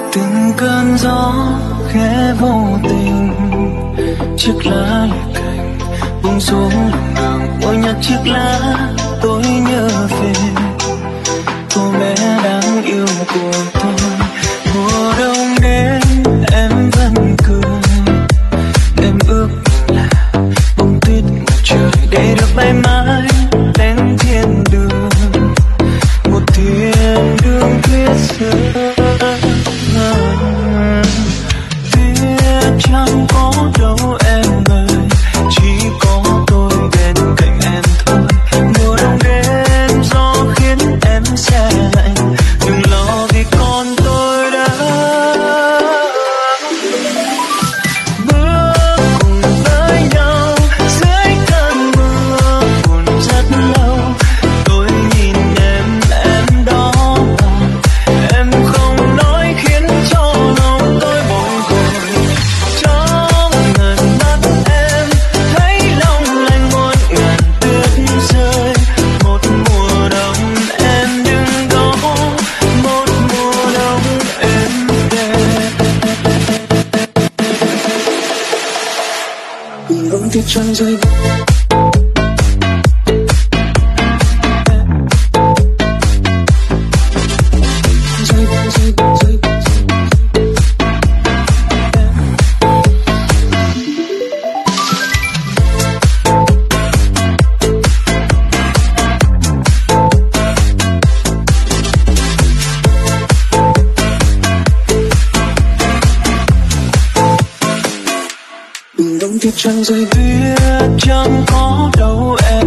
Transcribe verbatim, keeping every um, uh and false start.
từng cơn gió khẽ vô tình, chiếc lá lìa cành buông xuống lòng đường. Ôi nhặt chiếc lá tôi nhớ về cô bé đáng yêu của tôi. Mùa đông đến em vẫn cười, em ước là bông tuyết mặt trời để được mãi mãi đến thiên đường, một thiên đường tuyết rơi. Tuyết chẳng có đâu em ơi, chỉ có tôi bên cạnh em thôi. Mùa đông đến gió khiến em se lạnh, đừng lo vì con tôi đã bước cùng với nhau dưới cơn mưa buồn rất lâu. Tôi nhìn em, em đó em không nói khiến cho lòng tôi bồi hồi. Trong ngần mắt em thấy long lanh muôn ngàn tuyết rơi. Một mùa đông em đứng đó, một mùa đông em về. Từng bông tuyết trắng rơi tuyết trắng rơi, tuyết chẳng có đâu em